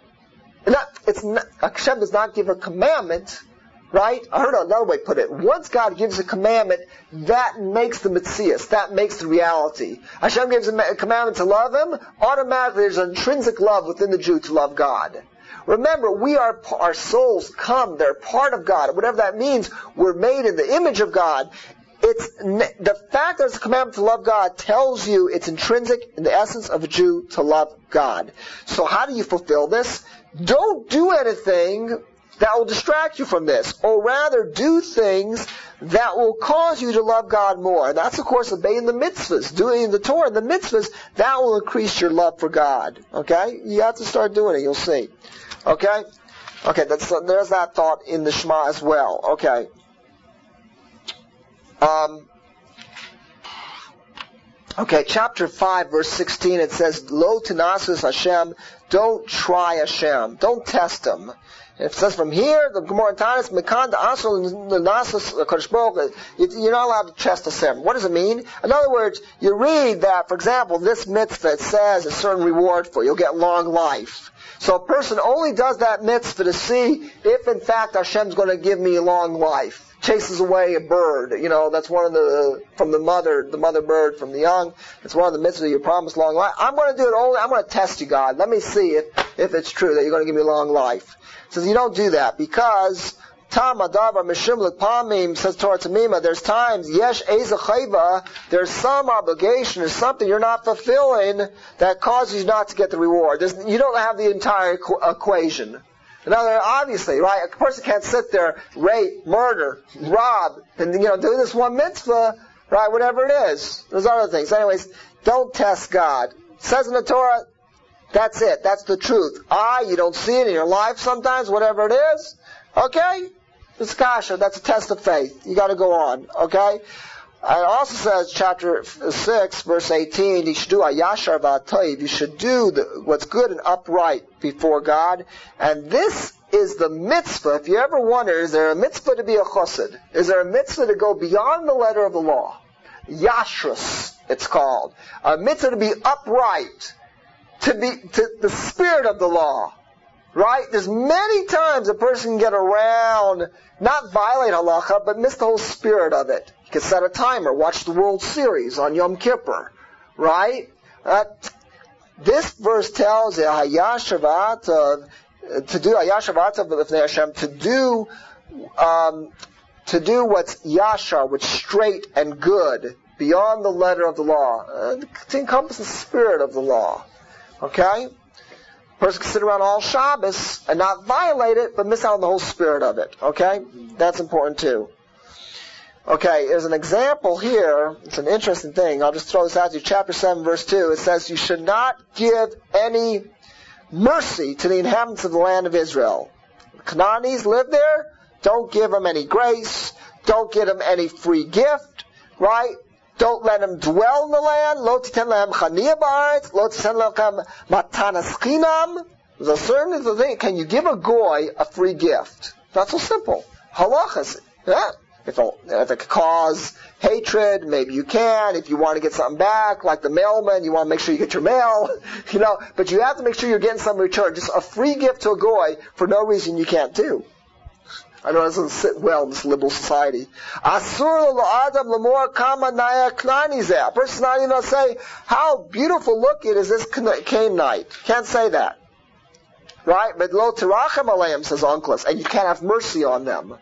Hashem does not give a commandment, right? I heard another way to put it. Once God gives a commandment, that makes the Metzias, that makes the reality. Hashem gives a commandment to love Him, automatically there's an intrinsic love within the Jew to love God. Remember, our souls come, they're part of God. Whatever that means, we're made in the image of God. The fact that it's a commandment to love God tells you it's intrinsic in the essence of a Jew to love God. So how do you fulfill this? Don't do anything that will distract you from this, or rather do things that will cause you to love God more. And that's, of course, obeying the mitzvahs, doing the Torah and the mitzvahs. That will increase your love for God. Okay? You have to start doing it. You'll see. Okay? Okay, there's that thought in the Shema as well. Okay. Okay, chapter 5, verse 16, it says, Lo tenasus Hashem, don't try Hashem, don't test Him. It says from here, the Gemara in Tanis, Mekan da'asol l'nasus Kadosh Baruch Hu, you're not allowed to test Hashem. What does it mean? In other words, you read that, for example, this mitzvah, it says a certain reward for you. You'll get long life. So a person only does that mitzvah to see if, in fact, Hashem's going to give me long life. Chases away a bird, that's one of from the mother bird from the young. It's one of the mitzvahs you promise long life. I'm going to do it only, I'm going to test you, God. Let me see if it's true that you're going to give me long life. It says you don't do that because Tam Adavar Mishum L'Pamim says Torah Tamima, there's times, Yesh Eza Chayva, there's some obligation, there's something you're not fulfilling that causes you not to get the reward. You don't have the entire equation. In other words, obviously, right, a person can't sit there, rape, murder, rob, and, do this one mitzvah, right, whatever it is. There's other things. Anyways, don't test God. It says in the Torah, that's it. That's the truth. You don't see it in your life sometimes, whatever it is. Okay? It's kasha. That's a test of faith. You gotta go on. Okay? It also says, chapter 6, verse 18, you should do ayashar v'atoiv. You should do what's good and upright before God. And this is the mitzvah. If you ever wonder, is there a mitzvah to be a chassid? Is there a mitzvah to go beyond the letter of the law? Yashrus, it's called. A mitzvah to be upright. To the spirit of the law. Right? There's many times a person can get around, not violate halacha, but miss the whole spirit of it. You can set a timer, watch the World Series on Yom Kippur, right? This verse tells you to do Hayashavat b'lifnei Hashem, to do what's yashar, what's straight and good, beyond the letter of the law, to encompass the spirit of the law. Okay? A person can sit around all Shabbos and not violate it, but miss out on the whole spirit of it. Okay? That's important too. Okay, there's an example here. It's an interesting thing. I'll just throw this out to you. Chapter 7, verse 2. It says, you should not give any mercy to the inhabitants of the land of Israel. The Canaanites live there. Don't give them any grace. Don't get him any free gift, right? Don't let him dwell in the land. Lo titen lehem chaniya ba'aretz. Lo titen lehem matanas chinam. There's a certain thing. Can you give a goy a free gift? Not so simple. Halachas. Yeah. If it could cause hatred, maybe you can. If you want to get something back, like the mailman, you want to make sure you get your mail, but you have to make sure you're getting some return. Just a free gift to a goy for no reason you can't do. I know it doesn't sit well in this liberal society. Asur la'adam l'mor kama naya knanizeh. A person's not even going to say, how beautiful looking is this Canaanite. Can't say that. Right? But lo tirachem aleim, says Onkelos, and you can't have mercy on them.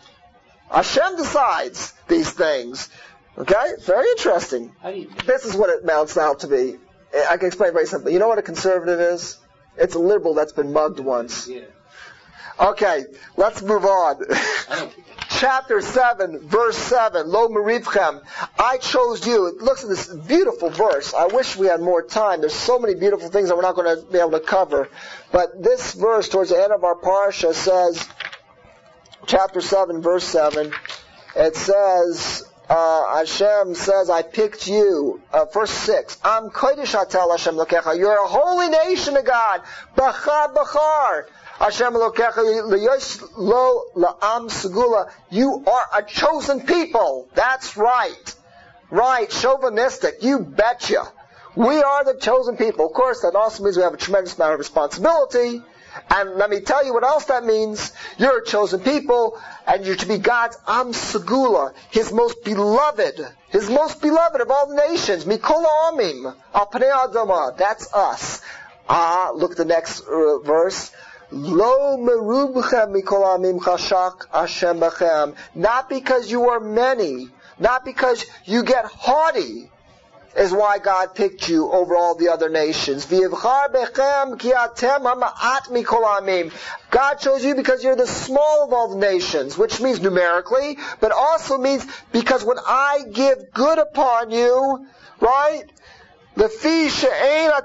Hashem decides these things. Okay? Very interesting. This is what it amounts out to be. I can explain very simply. You know what a conservative is? It's a liberal that's been mugged once. Yeah. Okay, let's move on. Chapter 7, verse 7. Lo merivchem. I chose you. It looks at this beautiful verse. I wish we had more time. There's so many beautiful things that we're not going to be able to cover. But this verse towards the end of our parsha says, chapter 7, verse 7, it says, Hashem says, I picked you. Verse 6, Am kodesh atel Hashem lokecha. You're a holy nation of God. Bachar, bachar. Hashem lokecha liyosh lo la'am segula. You are a chosen people. That's right. Right, chauvinistic. You betcha. We are the chosen people. Of course, that also means we have a tremendous amount of responsibility. And let me tell you what else that means. You're a chosen people, and you're to be God's Am Segula, His most beloved of all the nations. Mikol Amim, Al Pnei Adama. That's us. Look at the next verse. Lo merubchem mikol amim chashak Hashem b'chem. Not because you are many, not because you get haughty, is why God picked you over all the other nations. God chose you because you're the small of all the nations, which means numerically, but also means because when I give good upon you, right? When I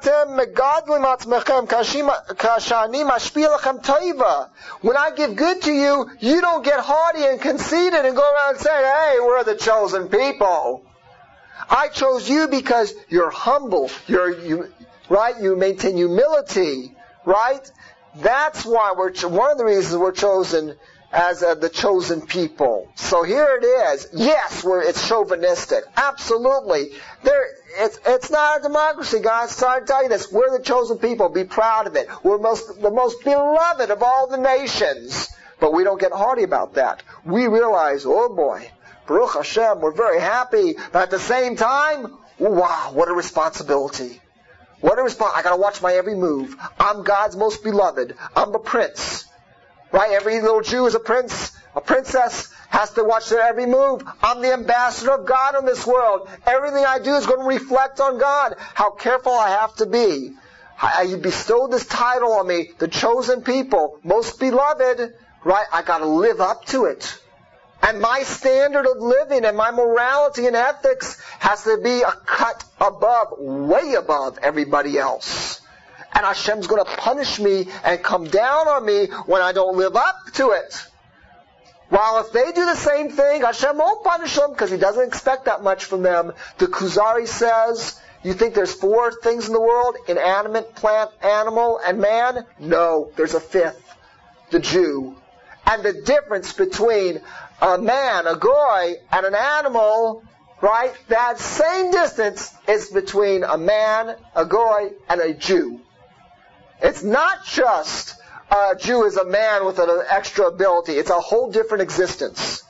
give good to you, you don't get haughty and conceited and go around saying, hey, we're the chosen people. I chose you because you're humble, right? You maintain humility, right? That's why one of the reasons we're chosen as the chosen people. So here it is. Yes, it's chauvinistic. Absolutely. It's not a democracy, guys. Sorry to tell you this. We're the chosen people. Be proud of it. We're the most beloved of all the nations. But we don't get haughty about that. We realize, oh boy, Baruch Hashem, we're very happy. But at the same time, wow, what a responsibility. I gotta watch my every move. I'm God's most beloved. I'm a prince. Right? Every little Jew is a prince. A princess has to watch their every move. I'm the ambassador of God in this world. Everything I do is going to reflect on God. How careful I have to be. You bestowed this title on me, the chosen people, most beloved. Right? I gotta live up to it. And my standard of living and my morality and ethics has to be a cut above, way above everybody else. And Hashem's going to punish me and come down on me when I don't live up to it. While if they do the same thing, Hashem won't punish them because He doesn't expect that much from them. The Kuzari says, you think there's 4 things in the world? Inanimate, plant, animal, and man? No, there's a 5th. The Jew. And the difference between a man, a goy, and an animal, right? That same distance is between a man, a goy, and a Jew. It's not just a Jew is a man with an extra ability. It's a whole different existence.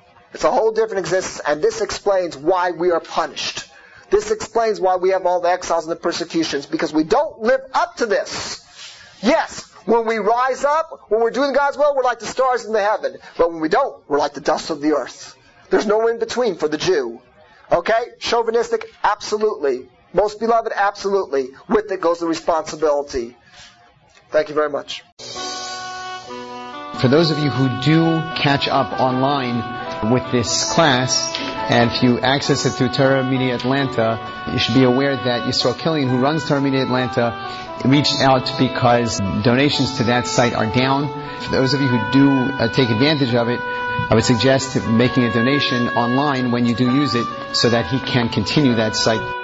And this explains why we are punished. This explains why we have all the exiles and the persecutions, because we don't live up to this. Yes, when we rise up, when we're doing God's will, we're like the stars in the heaven. But when we don't, we're like the dust of the earth. There's no in between for the Jew. Okay? Chauvinistic? Absolutely. Most beloved? Absolutely. With it goes the responsibility. Thank you very much. For those of you who do catch up online with this class, and if you access it through Torah Media Atlanta, you should be aware that Yisrael Killian, who runs Torah Media Atlanta, reached out because donations to that site are down. For those of you who do take advantage of it, I would suggest making a donation online when you do use it so that he can continue that site.